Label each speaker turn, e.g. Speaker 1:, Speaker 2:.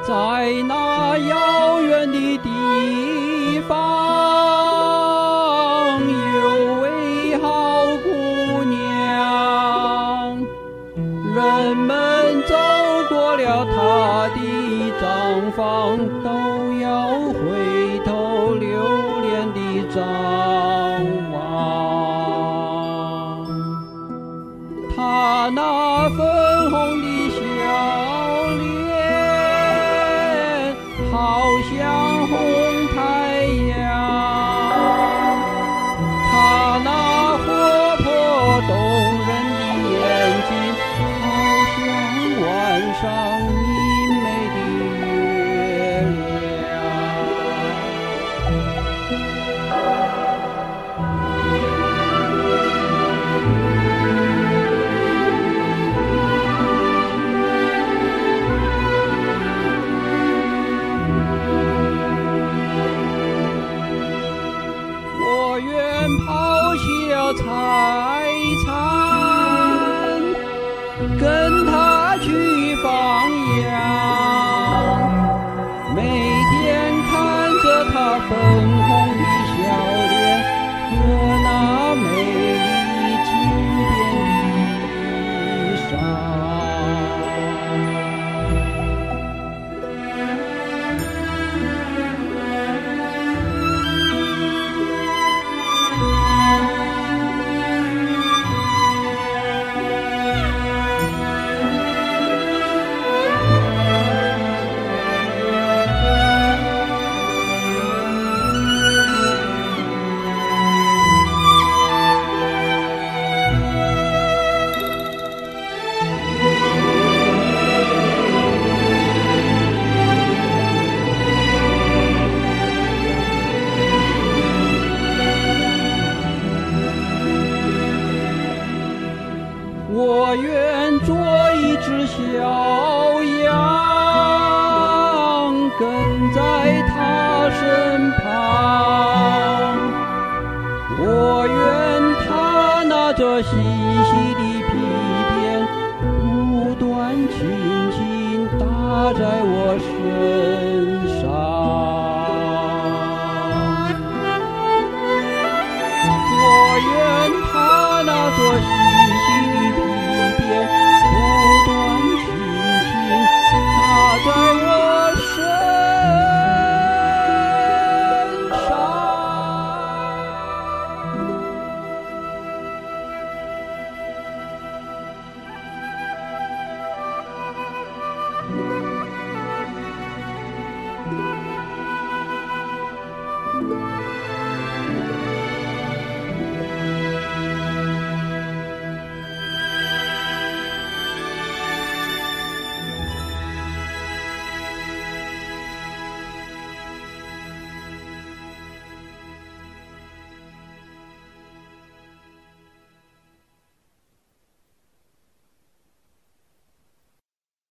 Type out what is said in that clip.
Speaker 1: 在那遥远的地方，有位好姑娘，人们走过了她的帐房，都要回头留恋地张望。她那粉红的笑脸，好像红太阳，她那活泼动人的眼睛，好像晚上明媚的月亮。我愿抛弃了财产，跟他去放羊，每天看着他粉红的笑脸和那美丽轻便的衣裳。我愿做一只小羊，跟在他身旁。我愿他拿着细细的皮鞭，不断轻轻打在我身